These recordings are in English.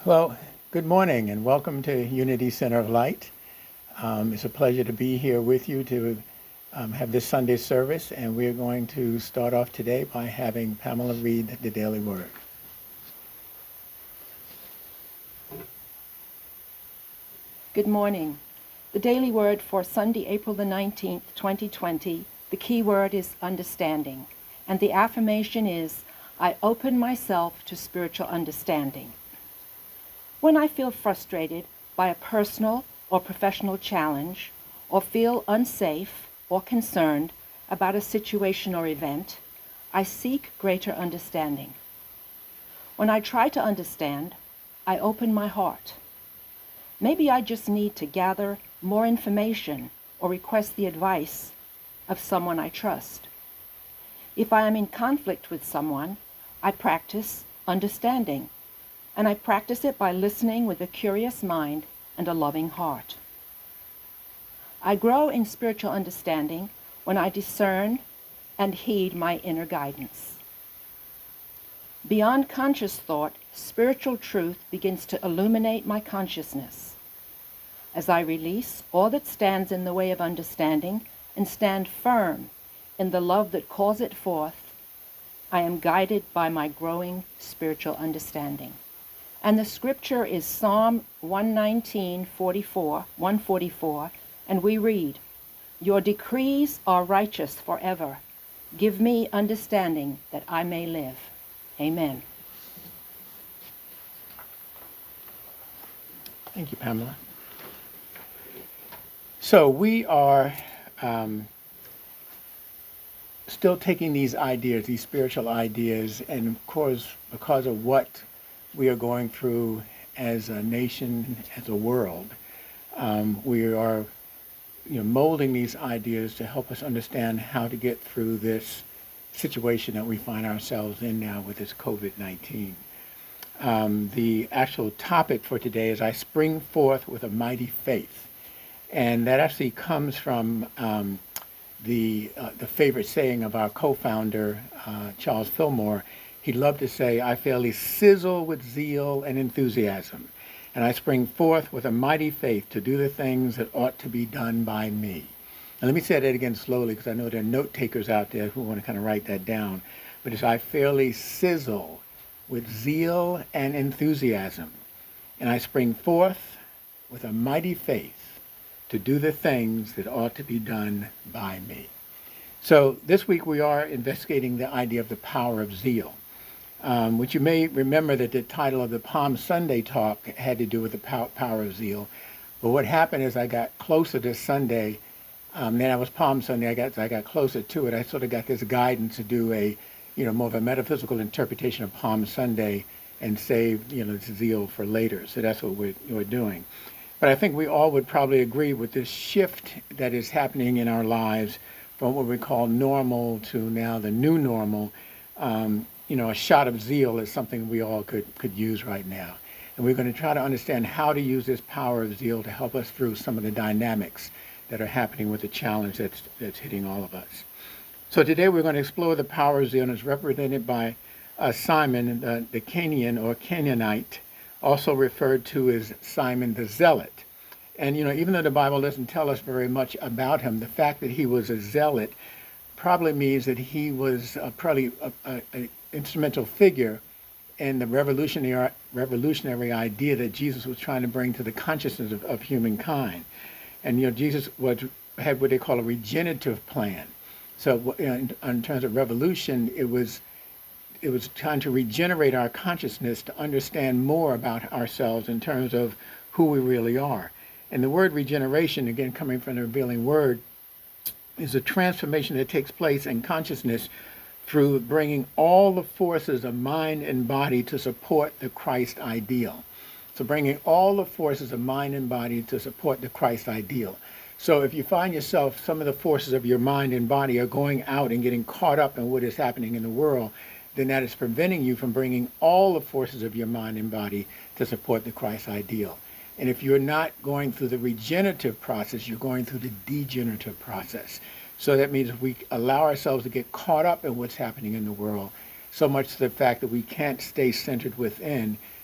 Well, good morning and welcome to Unity Center of Light. It's a pleasure to be here with you to have this Sunday service, and we're going to start off today by having Pamela read the Daily Word. Good morning. The Daily Word for Sunday, April the 19th, 2020, the key word is understanding, and the affirmation is, I open myself to spiritual understanding. When I feel frustrated by a personal or professional challenge, or feel unsafe or concerned about a situation or event, I seek greater understanding. When I try to understand, I open my heart. Maybe I just need to gather more information or request the advice of someone I trust. If I am in conflict with someone, I practice understanding, and I practice it by listening with a curious mind and a loving heart. I grow in spiritual understanding when I discern and heed my inner guidance. Beyond conscious thought, spiritual truth begins to illuminate my consciousness. As I release all that stands in the way of understanding and stand firm in the love that calls it forth, I am guided by my growing spiritual understanding. And the scripture is Psalm 144, and we read, Your decrees are righteous forever. Give me understanding that I may live. Amen. Thank you, Pamela. So we are still taking these ideas, these spiritual ideas, and of course, because of what we are going through as a nation, as a world, we are molding these ideas to help us understand how to get through this situation that we find ourselves in now with this COVID-19. The actual topic for today is I spring forth with a mighty faith. And that actually comes from the favorite saying of our co-founder, Charles Fillmore. He loved to say, I fairly sizzle with zeal and enthusiasm, and I spring forth with a mighty faith to do the things that ought to be done by me. And let me say that again slowly, because I know there are note takers out there who want to kind of write that down. But it's I fairly sizzle with zeal and enthusiasm, and I spring forth with a mighty faith to do the things that ought to be done by me. So this week we are investigating the idea of the power of zeal, which you may remember that the title of the Palm Sunday talk had to do with the power of zeal. But what happened is I got closer to Sunday, then I was Palm Sunday, I got closer to it. I sort of got this guidance to do a, more of a metaphysical interpretation of Palm Sunday and save, this zeal for later. So that's what we're doing. But I think we all would probably agree with this shift that is happening in our lives from what we call normal to now the new normal. A shot of zeal is something we all could use right now. And we're going to try to understand how to use this power of zeal to help us through some of the dynamics that are happening with the challenge that's hitting all of us. So today we're going to explore the power of zeal, and it's represented by Simon, the Canaanite or Canaanite, also referred to as Simon the Zealot. And, even though the Bible doesn't tell us very much about him, the fact that he was a zealot probably means that he was probably an instrumental figure in the revolutionary idea that Jesus was trying to bring to the consciousness of humankind. And, Jesus had what they call a regenerative plan. So in terms of revolution, it was trying to regenerate our consciousness to understand more about ourselves in terms of who we really are. And the word regeneration, again, coming from the revealing word, is a transformation that takes place in consciousness through bringing all the forces of mind and body to support the Christ ideal. So bringing all the forces of mind and body to support the Christ ideal. So if you find yourself, some of the forces of your mind and body are going out and getting caught up in what is happening in the world, then that is preventing you from bringing all the forces of your mind and body to support the Christ ideal. And if you're not going through the regenerative process, you're going through the degenerative process. So that means we allow ourselves to get caught up in what's happening in the world, so much to the fact that we can't stay centered within,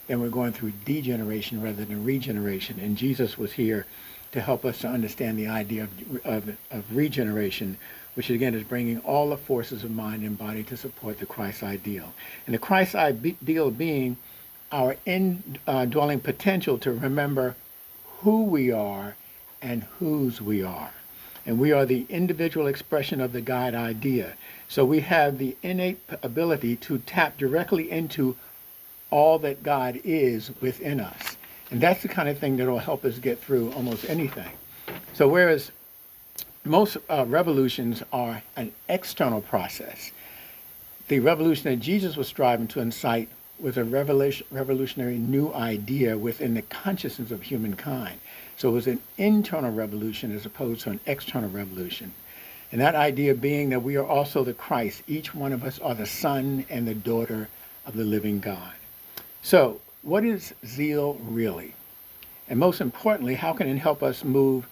then we're going through degeneration rather than regeneration. And Jesus was here to help us to understand the idea of regeneration, which again is bringing all the forces of mind and body to support the Christ ideal. And the Christ ideal being our indwelling potential to remember who we are and whose we are. And we are the individual expression of the God idea. So we have the innate ability to tap directly into all that God is within us. And that's the kind of thing that will help us get through almost anything. So whereas most revolutions are an external process, the revolution that Jesus was striving to incite was a revolutionary new idea within the consciousness of humankind. So it was an internal revolution as opposed to an external revolution. And that idea being that we are also the Christ. Each one of us are the son and the daughter of the living God. So what is zeal really? And most importantly, how can it help us move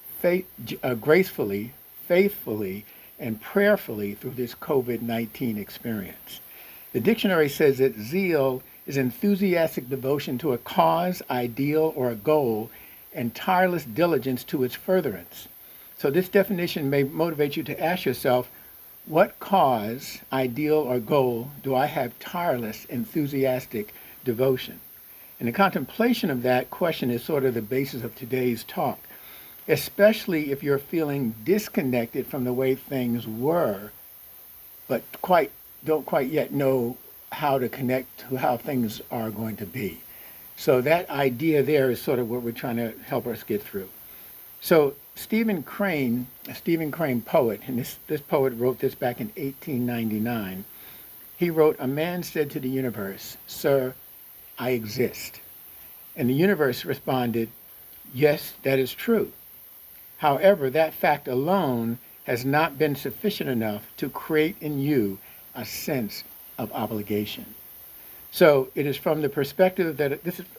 gracefully, faithfully, and prayerfully through this COVID-19 experience? The dictionary says that zeal is enthusiastic devotion to a cause, ideal, or a goal, and tireless diligence to its furtherance. So this definition may motivate you to ask yourself, what cause, ideal, or goal do I have tireless, enthusiastic devotion? And the contemplation of that question is sort of the basis of today's talk, especially if you're feeling disconnected from the way things were, but don't quite yet know how to connect to how things are going to be. So that idea there is sort of what we're trying to help us get through. So Stephen Crane, a Stephen Crane poet, and this poet wrote this back in 1899, he wrote, "A man said to the universe, 'Sir, I exist.' And the universe responded, 'Yes, that is true. However, that fact alone has not been sufficient enough to create in you a sense of obligation.'" So it is from the perspective that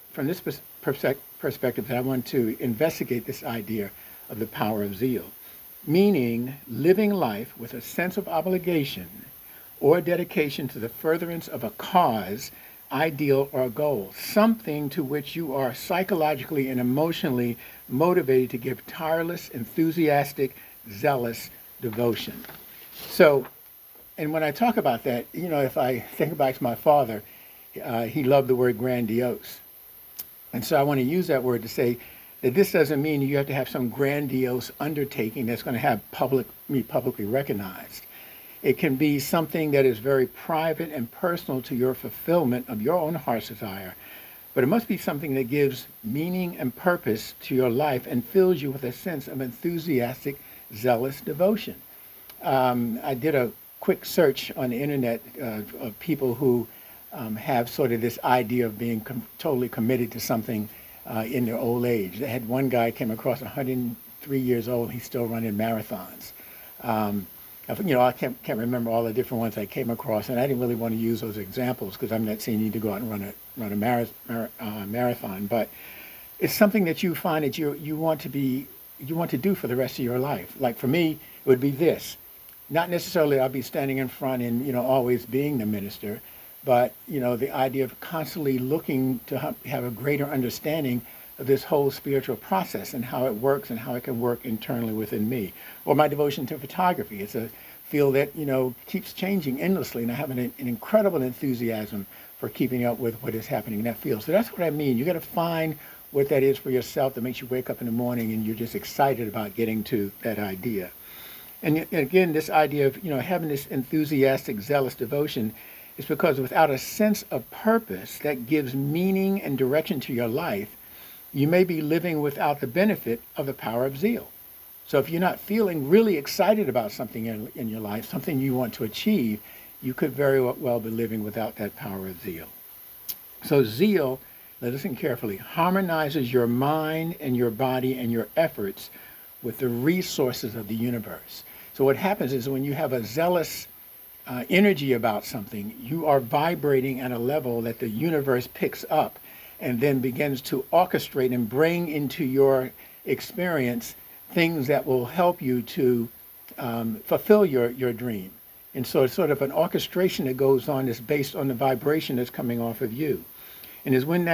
perspective that I want to investigate this idea of the power of zeal, meaning living life with a sense of obligation or dedication to the furtherance of a cause, ideal, or goal, something to which you are psychologically and emotionally motivated to give tireless, enthusiastic, zealous devotion. So, and when I talk about that, if I think back to my father, he loved the word grandiose. And so I want to use that word to say that this doesn't mean you have to have some grandiose undertaking that's going to have be publicly recognized. It can be something that is very private and personal to your fulfillment of your own heart's desire. But it must be something that gives meaning and purpose to your life and fills you with a sense of enthusiastic, zealous devotion. I did a quick search on the internet of people who have sort of this idea of being totally committed to something in their old age. They had one guy came across 103 years old. He's still running marathons. I can't remember all the different ones I came across, and I didn't really want to use those examples because I'm not saying you need to go out and run a marathon. But it's something that you find that you want to do for the rest of your life. Like for me, it would be this. Not necessarily I'll be standing in front and always being the minister, but the idea of constantly looking to have a greater understanding of this whole spiritual process and how it works and how it can work internally within me. Or my devotion to photography. It's a field that keeps changing endlessly, and I have an incredible enthusiasm for keeping up with what is happening in that field. So that's what I mean. You got to find what that is for yourself that makes you wake up in the morning and you're just excited about getting to that idea. And again, this idea of having this enthusiastic, zealous devotion is because without a sense of purpose that gives meaning and direction to your life, you may be living without the benefit of the power of zeal. So if you're not feeling really excited about something in your life, something you want to achieve, you could very well be living without that power of zeal. So zeal, listen carefully, harmonizes your mind and your body and your efforts with the resources of the universe. So what happens is when you have a zealous energy about something, you are vibrating at a level that the universe picks up and then begins to orchestrate and bring into your experience things that will help you to fulfill your dream. And so it's sort of an orchestration that goes on that's based on the vibration that's coming off of you. And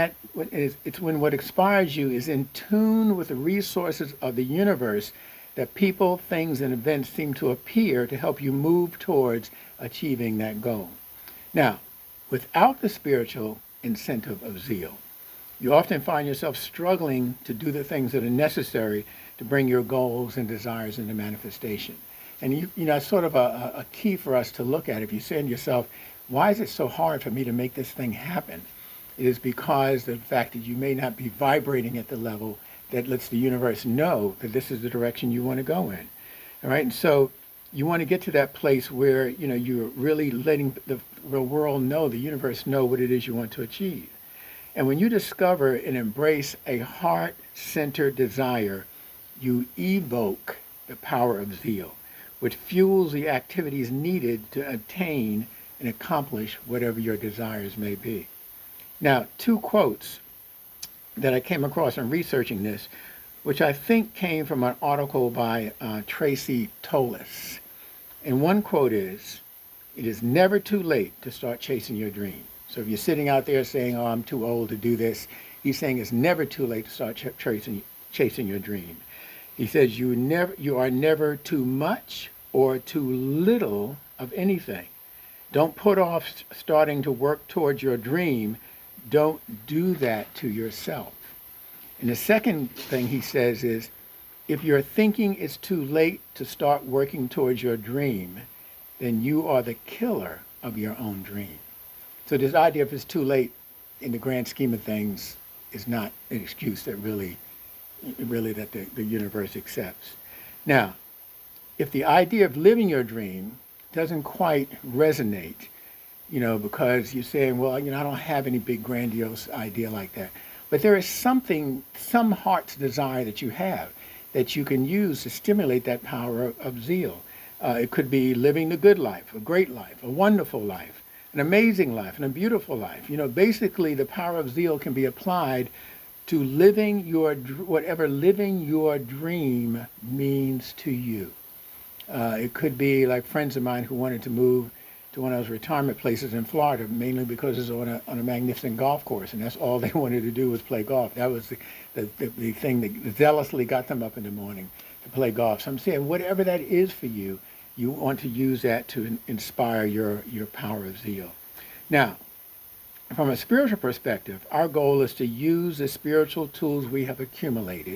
it's when what inspires you is in tune with the resources of the universe that people, things, and events seem to appear to help you move towards achieving that goal. Now, without the spiritual incentive of zeal, you often find yourself struggling to do the things that are necessary to bring your goals and desires into manifestation. And it's sort of a key for us to look at. If you say to yourself, why is it so hard for me to make this thing happen? It is because of the fact that you may not be vibrating at the level that lets the universe know that this is the direction you want to go in. All right, and so you want to get to that place where you're really letting the world know, the universe know what it is you want to achieve. And when you discover and embrace a heart-centered desire, you evoke the power of zeal, which fuels the activities needed to attain and accomplish whatever your desires may be. Now, two quotes that I came across in researching this, which I think came from an article by Tracy Tolles. And one quote is, "It is never too late to start chasing your dream." So if you're sitting out there saying, "Oh, I'm too old to do this," he's saying it's never too late to start chasing your dream. He says you are never too much or too little of anything. Don't put off starting to work towards your dream. Don't do that to yourself. And the second thing he says is, if you're thinking it's too late to start working towards your dream, then you are the killer of your own dream. So this idea of it's too late in the grand scheme of things is not an excuse that really that the universe accepts. Now, if the idea of living your dream doesn't quite resonate, because you're saying, well, I don't have any big grandiose idea like that. But there is some heart's desire that you have that you can use to stimulate that power of zeal. It could be living the good life, a great life, a wonderful life, an amazing life, and a beautiful life. Basically the power of zeal can be applied to living whatever living your dream means to you. It could be like friends of mine who wanted to move to one of those retirement places in Florida, mainly because it's on a magnificent golf course, and that's all they wanted to do was play golf. That was the thing that zealously got them up in the morning to play golf. So I'm saying, whatever that is for you, you want to use that to inspire your power of zeal. Now, from a spiritual perspective, our goal is to use the spiritual tools we have accumulated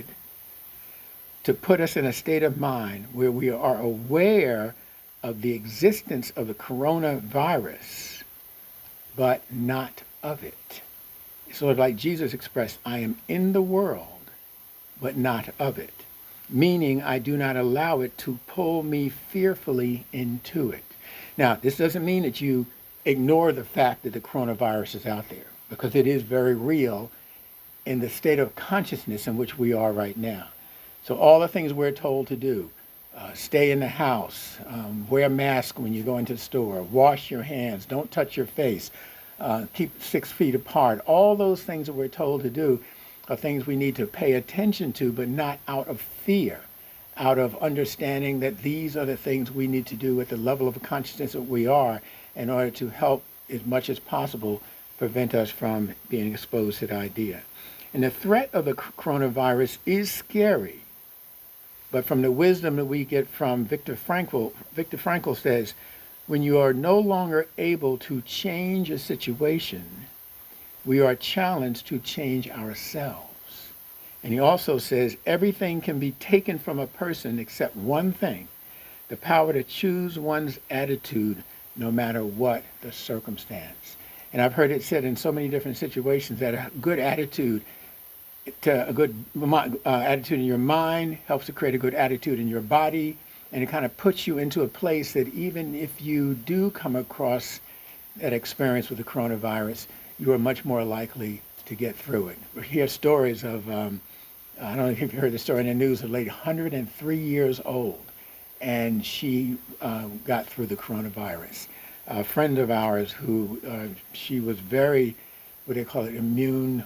to put us in a state of mind where we are aware of the existence of the coronavirus, but not of it. Sort of like Jesus expressed, I am in the world, but not of it. Meaning I do not allow it to pull me fearfully into it. Now, this doesn't mean that you ignore the fact that the coronavirus is out there, because it is very real in the state of consciousness in which we are right now. So all the things we're told to do, stay in the house, wear a mask when you go into the store, wash your hands, don't touch your face, keep 6 feet apart. All those things that we're told to do are things we need to pay attention to, but not out of fear, out of understanding that these are the things we need to do at the level of consciousness that we are in order to help as much as possible prevent us from being exposed to the idea. And the threat of the coronavirus is scary. But from the wisdom that we get from Viktor Frankl says, when you are no longer able to change a situation, we are challenged to change ourselves. And he also says, everything can be taken from a person except one thing, the power to choose one's attitude no matter what the circumstance. And I've heard it said in so many different situations that a good attitude, a good attitude in your mind helps to create a good attitude in your body, and it kind of puts you into a place that even if you do come across that experience with the coronavirus, you are much more likely to get through it. We hear stories of, I don't know if you've heard the story in the news, a lady 103 years old, and she got through the coronavirus. A friend of ours who, she was very, immune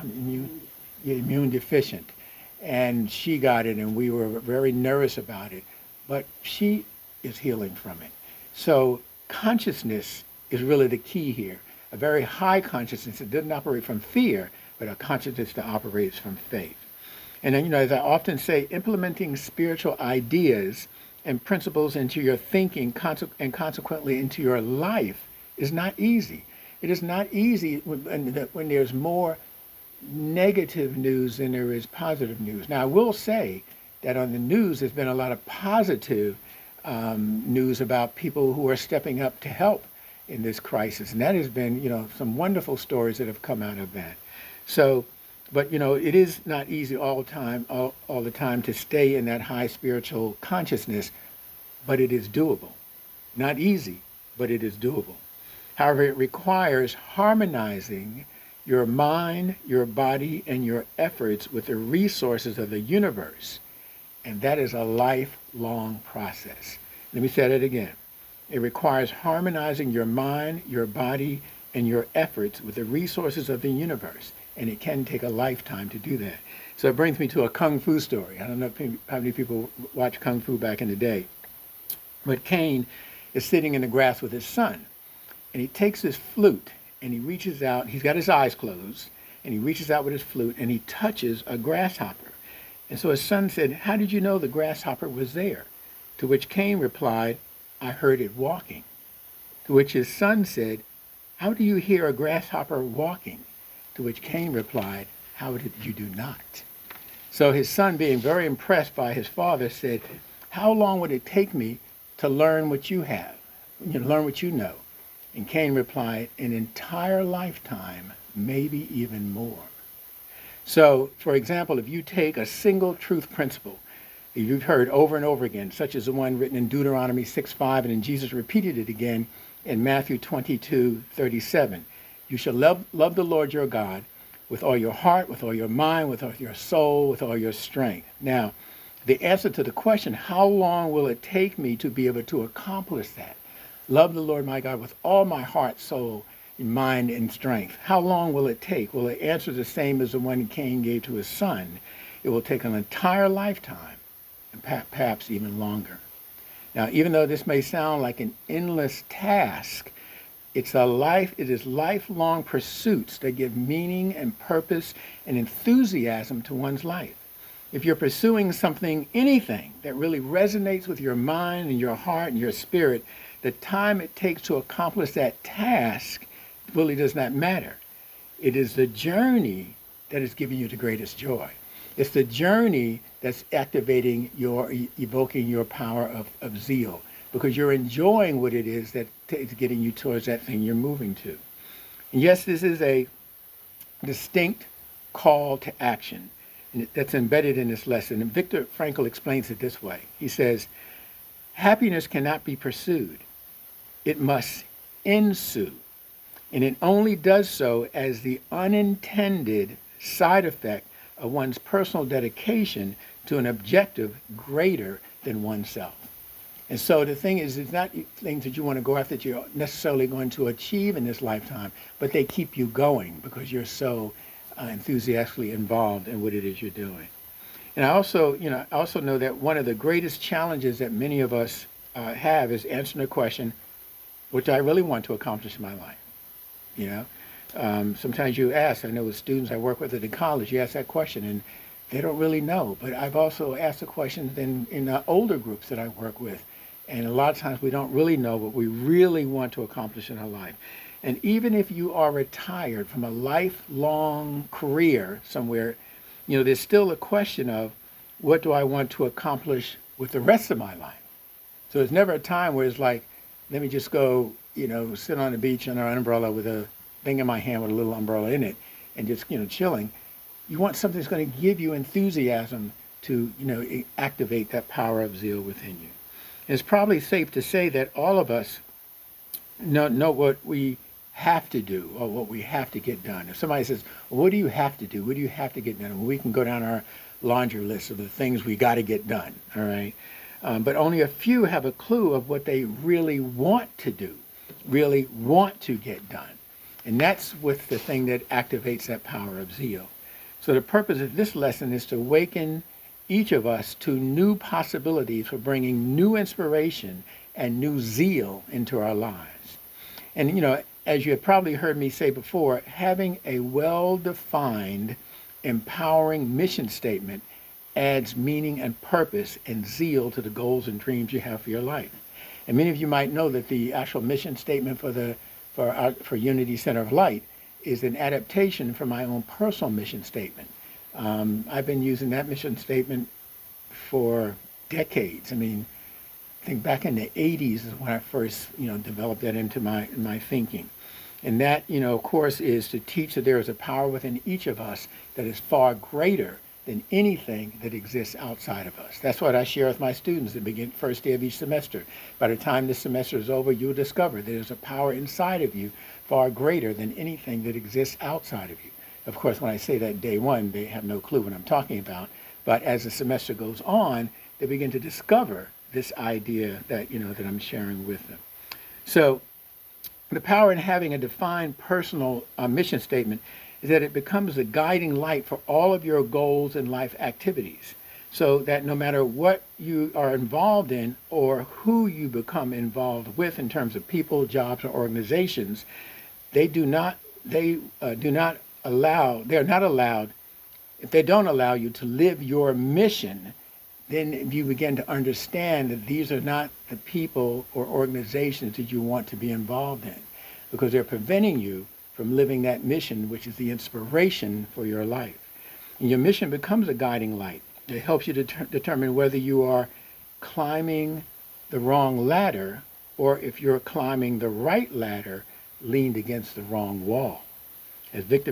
deficient. And she got it, and we were very nervous about it. But she is healing from it. So consciousness is really the key here. a very high consciousness that doesn't operate from fear, but a consciousness that operates from faith. And then, as I often say, implementing spiritual ideas and principles into your thinking and consequently into your life is not easy. It is not easy when there's more negative news than there is positive news. Now, I will say that on the news, there's been a lot of positive news about people who are stepping up to help in this crisis. And that has been, some wonderful stories that have come out of that. So, but, it is not easy all the time to stay in that high spiritual consciousness, but it is doable. Not easy, but it is doable. However, it requires harmonizing your mind, your body, and your efforts with the resources of the universe. And that is a lifelong process. Let me say that again. It requires harmonizing your mind, your body, and your efforts with the resources of the universe. And it can take a lifetime to do that. So it brings me to a Kung Fu story. I don't know how many people watched Kung Fu back in the day. But Caine is sitting in the grass with his son. And he takes his flute and he reaches out. He's got his eyes closed. And he reaches out with his flute and he touches a grasshopper. And so his son said, "How did you know the grasshopper was there?" To which Caine replied, "I heard it walking." To which his son said, "How do you hear a grasshopper walking?" To which Caine replied, "How did you do not?" So his son, being very impressed by his father, said, "How long would it take me to learn what you have, learn what you know?" And Caine replied, "An entire lifetime, maybe even more." So, for example, if you take a single truth principle that you've heard over and over again, such as the one written in Deuteronomy 6:5, and then Jesus repeated it again in Matthew 22:37, you shall love the Lord your God with all your heart, with all your mind, with all your soul, with all your strength. Now, the answer to the question, how long will it take me to be able to accomplish that? Love the Lord my God with all my heart, soul, mind, and strength. How long will it take? Well, the answer is the same as the one Cain gave to his son. It will take an entire lifetime, and perhaps even longer. Now, even though this may sound like an endless task, it is lifelong pursuits that give meaning and purpose and enthusiasm to one's life. If you're pursuing anything that really resonates with your mind and your heart and your spirit, the time it takes to accomplish that task really does not matter. It is the journey that is giving you the greatest joy. It's the journey that's evoking your power of zeal, because you're enjoying what it is that is getting you towards that thing you're moving to. And yes, this is a distinct call to action that's embedded in this lesson. And Viktor Frankl explains it this way. He says, happiness cannot be pursued. It must ensue. And it only does so as the unintended side effect of one's personal dedication to an objective greater than oneself. And so the thing is, it's not things that you want to go after that you're necessarily going to achieve in this lifetime, but they keep you going because you're so enthusiastically involved in what it is you're doing. And I also know that one of the greatest challenges that many of us have is answering the question, what do I really want to accomplish in my life? Sometimes you ask, I know with students I work with in college, you ask that question and they don't really know. But I've also asked the questions in older groups that I work with. And a lot of times we don't really know what we really want to accomplish in our life. And even if you are retired from a lifelong career somewhere, there's still a question of what do I want to accomplish with the rest of my life? So there's never a time where it's like, let me just go, sit on the beach under an umbrella with a thing in my hand with a little umbrella in it and just, chilling. You want something that's going to give you enthusiasm to, activate that power of zeal within you. And it's probably safe to say that all of us know what we have to do or what we have to get done. If somebody says, well, what do you have to do? What do you have to get done? Well, we can go down our laundry list of the things we got to get done, all right? But only a few have a clue of what they really want to do, really want to get done. And that's with the thing that activates that power of zeal. So the purpose of this lesson is to awaken each of us to new possibilities for bringing new inspiration and new zeal into our lives. And, as you have probably heard me say before, having a well-defined, empowering mission statement adds meaning and purpose and zeal to the goals and dreams you have for your life. And many of you might know that the actual mission statement for Unity Center of Light is an adaptation from my own personal mission statement. I've been using that mission statement for decades. I mean, I think back in the 80s is when I first, developed that into my thinking. And that, of course, is to teach that there is a power within each of us that is far greater than anything that exists outside of us. That's what I share with my students at the first day of each semester. By the time this semester is over, you'll discover there's a power inside of you far greater than anything that exists outside of you. Of course, when I say that day one, they have no clue what I'm talking about. But as the semester goes on, they begin to discover this idea that, that I'm sharing with them. So the power in having a defined personal mission statement is that it becomes the guiding light for all of your goals and life activities. So that no matter what you are involved in or who you become involved with in terms of people, jobs, or organizations, they are not allowed, if they don't allow you to live your mission, then you begin to understand that these are not the people or organizations that you want to be involved in, because they're preventing you from living that mission, which is the inspiration for your life. And your mission becomes a guiding light. It helps you to determine whether you are climbing the wrong ladder or if you're climbing the right ladder leaned against the wrong wall. As Viktor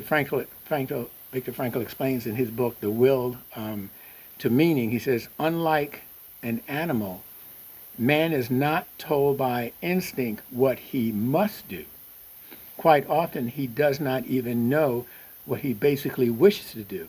Frankl explains in his book, The Will to Meaning, he says, unlike an animal, man is not told by instinct what he must do. Quite often, he does not even know what he basically wishes to do.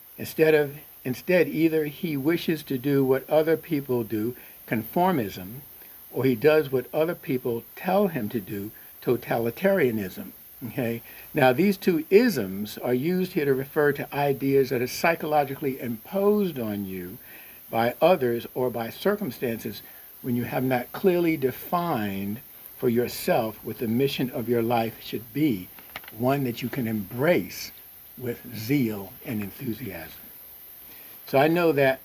Instead, either he wishes to do what other people do, conformism, or he does what other people tell him to do, totalitarianism. Okay? Now, these two isms are used here to refer to ideas that are psychologically imposed on you by others or by circumstances when you have not clearly defined for yourself what the mission of your life should be, one that you can embrace with zeal and enthusiasm. So I know that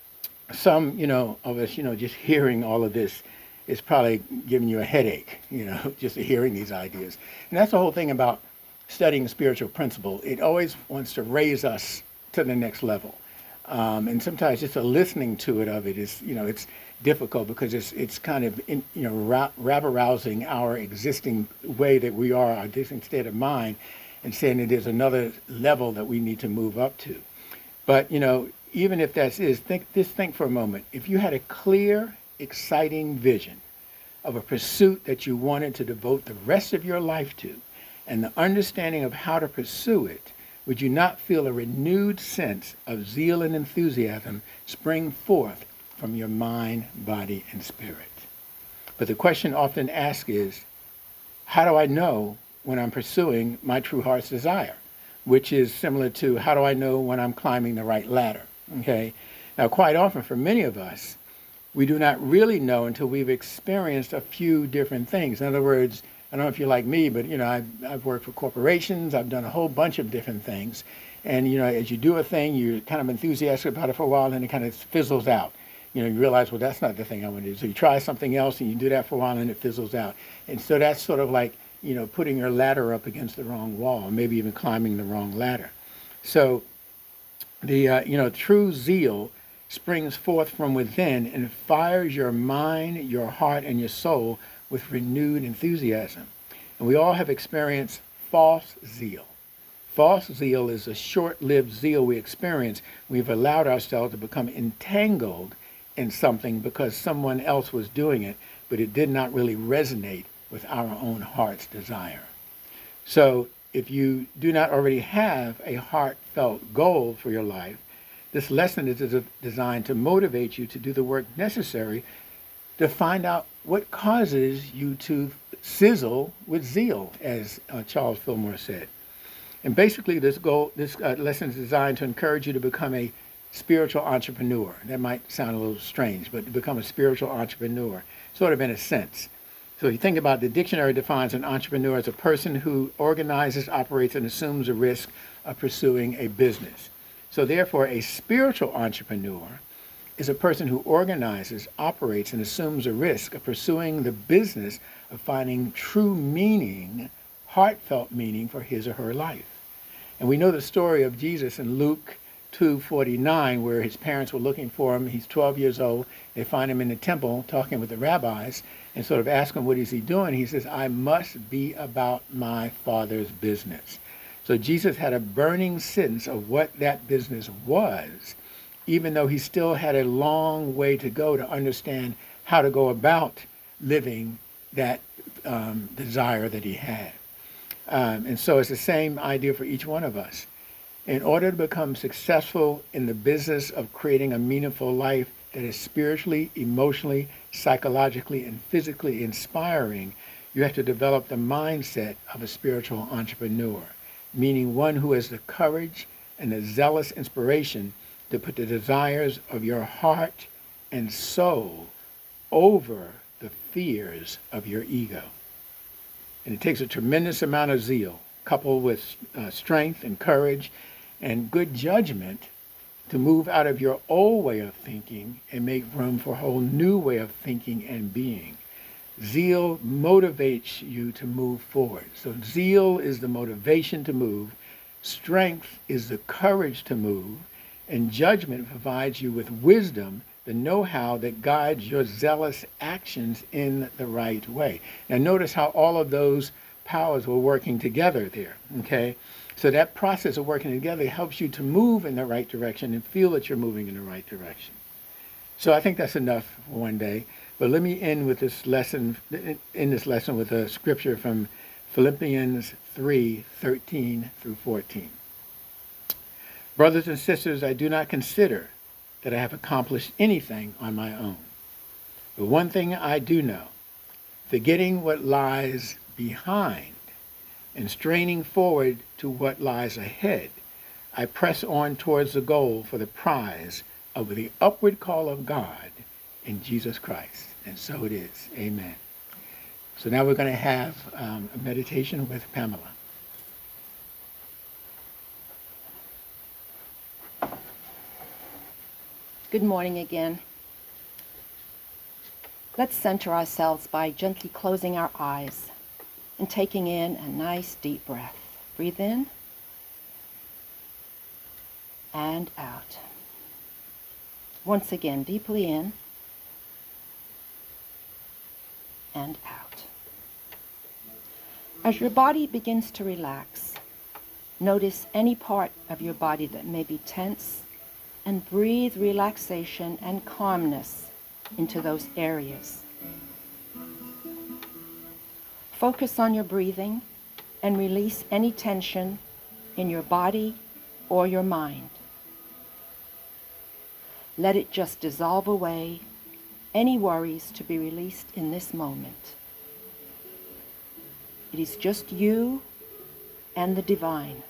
some, of us, just hearing all of this is probably giving you a headache, just hearing these ideas. And that's the whole thing about studying spiritual principle. It always wants to raise us to the next level. And sometimes just a listening to it is, it's difficult because it's kind of, rabble-rousing our existing way that we are, our existing state of mind, and saying that there's another level that we need to move up to. But, even if that is, think for a moment. If you had a clear, exciting vision of a pursuit that you wanted to devote the rest of your life to, and the understanding of how to pursue it, would you not feel a renewed sense of zeal and enthusiasm spring forth from your mind, body, and spirit? But the question often asked is, how do I know when I'm pursuing my true heart's desire? Which is similar to, how do I know when I'm climbing the right ladder? Okay. Now, quite often for many of us, we do not really know until we've experienced a few different things. In other words, I don't know if you're like me, but I've worked for corporations. I've done a whole bunch of different things. And as you do a thing, you're kind of enthusiastic about it for a while, and then it kind of fizzles out. You realize, well, that's not the thing I want to do. So you try something else, and you do that for a while, and it fizzles out. And so that's sort of like, putting your ladder up against the wrong wall, or maybe even climbing the wrong ladder. So the true zeal springs forth from within and fires your mind, your heart, and your soul with renewed enthusiasm. And we all have experienced false zeal. False zeal is a short-lived zeal we experience. We've allowed ourselves to become entangled in something because someone else was doing it, but it did not really resonate with our own heart's desire. So if you do not already have a heartfelt goal for your life, this lesson is designed to motivate you to do the work necessary to find out what causes you to sizzle with zeal, as Charles Fillmore said. And basically, this lesson is designed to encourage you to become a spiritual entrepreneur. That might sound a little strange, but to become a spiritual entrepreneur, sort of in a sense. So you think about the dictionary defines an entrepreneur as a person who organizes, operates, and assumes the risk of pursuing a business. So therefore, a spiritual entrepreneur is a person who organizes, operates, and assumes a risk of pursuing the business of finding true meaning, heartfelt meaning for his or her life. And we know the story of Jesus in Luke 2:49, where his parents were looking for him. He's 12 years old. They find him in the temple talking with the rabbis and sort of ask him, what is he doing? He says, I must be about my Father's business. So Jesus had a burning sense of what that business was, even though he still had a long way to go to understand how to go about living that desire that he had. And so it's the same idea for each one of us. In order to become successful in the business of creating a meaningful life that is spiritually, emotionally, psychologically, and physically inspiring, you have to develop the mindset of a spiritual entrepreneur, meaning one who has the courage and the zealous inspiration to put the desires of your heart and soul over the fears of your ego. And it takes a tremendous amount of zeal, coupled with strength and courage and good judgment, to move out of your old way of thinking and make room for a whole new way of thinking and being. Zeal motivates you to move forward. So zeal is the motivation to move, strength is the courage to move, and judgment provides you with wisdom, the know-how that guides your zealous actions in the right way. Now notice how all of those powers were working together there, okay? So that process of working together helps you to move in the right direction and feel that you're moving in the right direction. So I think that's enough for one day. But let me end with this lesson, with a scripture from Philippians 3:13 through 14. Brothers and sisters, I do not consider that I have accomplished anything on my own. But one thing I do know, forgetting what lies behind and straining forward to what lies ahead, I press on towards the goal for the prize of the upward call of God in Jesus Christ. And so it is. Amen. So now we're going to have a meditation with Pamela. Good morning again. Let's center ourselves by gently closing our eyes and taking in a nice deep breath. Breathe in and out. Once again, deeply in and out. As your body begins to relax, notice any part of your body that may be tense and breathe relaxation and calmness into those areas. Focus on your breathing and release any tension in your body or your mind. Let it just dissolve away, any worries to be released in this moment. It is just you and the divine.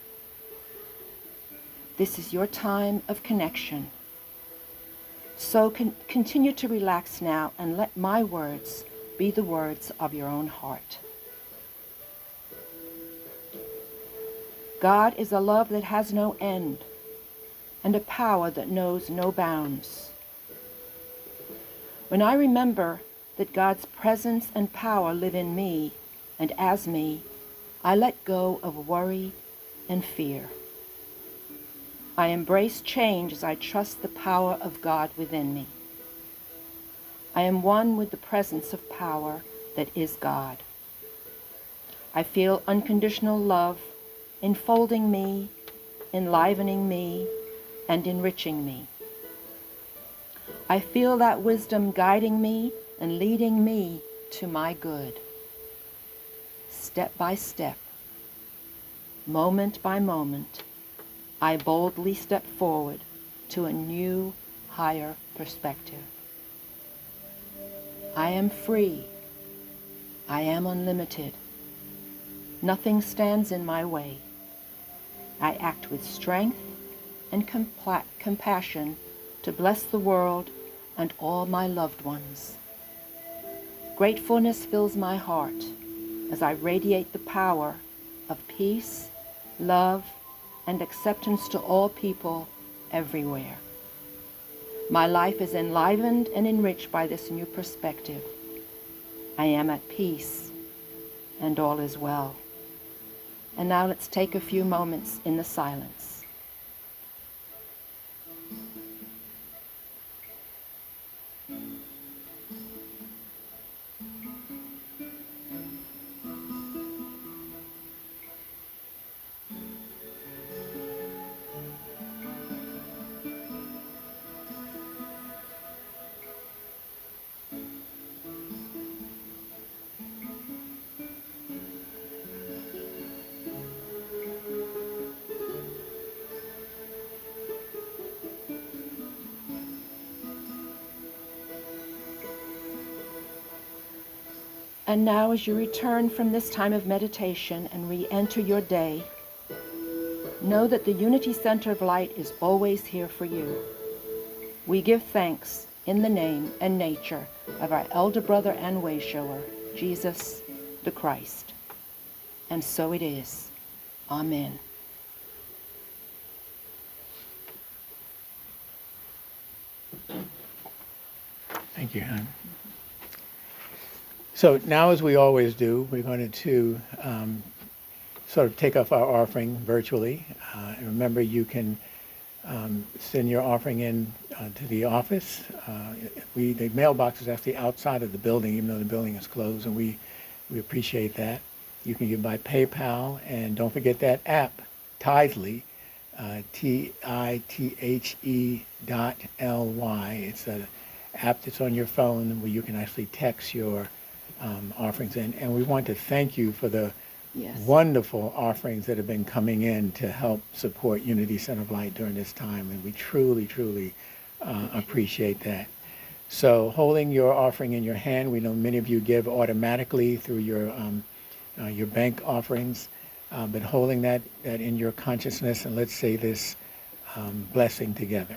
This is your time of connection. So continue to relax now and let my words be the words of your own heart. God is a love that has no end and a power that knows no bounds. When I remember that God's presence and power live in me and as me, I let go of worry and fear. I embrace change as I trust the power of God within me. I am one with the presence of power that is God. I feel unconditional love enfolding me, enlivening me, and enriching me. I feel that wisdom guiding me and leading me to my good. Step by step, moment by moment, I boldly step forward to a new, higher perspective. I am free. I am unlimited. Nothing stands in my way. I act with strength and compassion to bless the world and all my loved ones. Gratefulness fills my heart as I radiate the power of peace, love, and acceptance to all people everywhere. My life is enlivened and enriched by this new perspective. I am at peace, and all is well. And now let's take a few moments in the silence. And now, as you return from this time of meditation and re-enter your day, know that the Unity Center of Light is always here for you. We give thanks in the name and nature of our elder brother and way shower, Jesus the Christ. And so it is. Amen. Thank you, hon. So now, as we always do, we're going to sort of take up our offering virtually. And remember, you can send your offering in to the office. The mailbox is actually outside of the building, even though the building is closed, and we appreciate that. You can give by PayPal, and don't forget that app, Tithely, TITHE.LY. It's an app that's on your phone where you can actually text your offerings in. And we want to thank you for the wonderful offerings that have been coming in to help support Unity Center of Light during this time. And we truly, truly appreciate that. So holding your offering in your hand, we know many of you give automatically through your bank offerings, but holding that in your consciousness, and let's say this blessing together.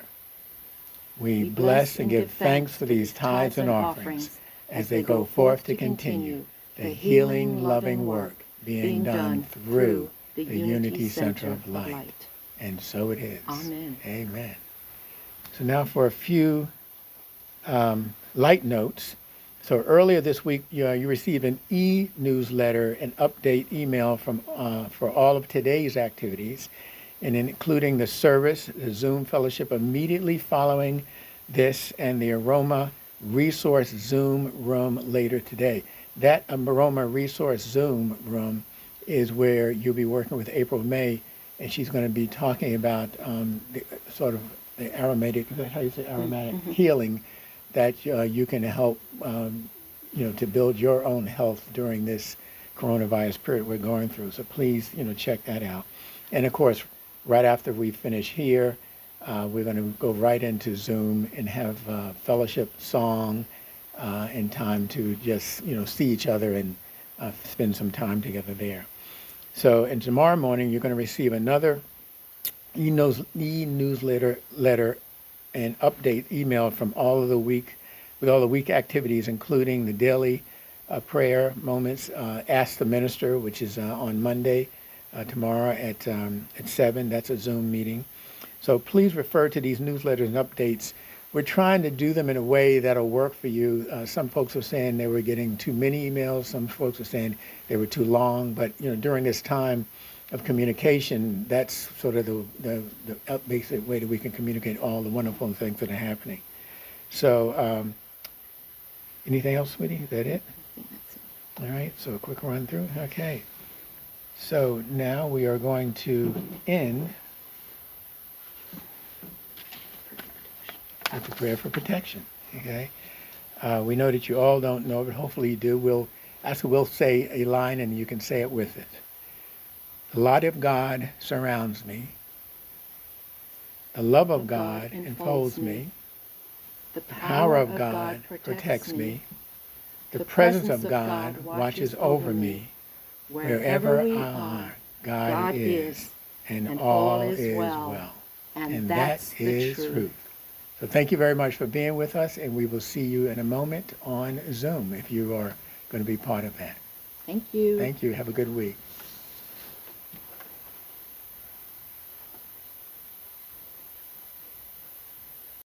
We bless and give thanks for these tithes and offerings as they go forth to continue the healing, loving work being done through the Unity Center of Light. And so it is. Amen. Amen. So now for a few light notes. So earlier this week, you received an e-newsletter, an update email from for all of today's activities, and including the service, the Zoom fellowship immediately following this, and the Aroma Resource Zoom room later today. That Aroma Resource Zoom room is where you'll be working with April May, and she's going to be talking about the aromatic, is that how you say aromatic healing that you can help to build your own health during this coronavirus period we're going through. So please, check that out. And of course, right after we finish here, we're going to go right into Zoom and have fellowship song and time to just, see each other and spend some time together there. So, and tomorrow morning, you're going to receive another e-newsletter and update email from all of the week, with all the week activities, including the daily prayer moments, Ask the Minister, which is on Monday, tomorrow at 7. That's a Zoom meeting. So please refer to these newsletters and updates. We're trying to do them in a way that'll work for you. Some folks are saying they were getting too many emails. Some folks are saying they were too long. But during this time of communication, that's sort of the basic way that we can communicate all the wonderful things that are happening. So anything else, sweetie? Is that it? I think that's it. All right, so a quick run through. Okay. So now we are going to end with the prayer for protection. Okay. We know that you all don't know, but hopefully you do. We'll say a line and you can say it with it. The light of God surrounds me. The love of God enfolds me. The power of God protects me. The presence of God watches over me. Wherever I are, God is, and all is well. And that is truth. So thank you very much for being with us, and we will see you in a moment on Zoom. If you are going to be part of that. Thank you. Thank you. Have a good week.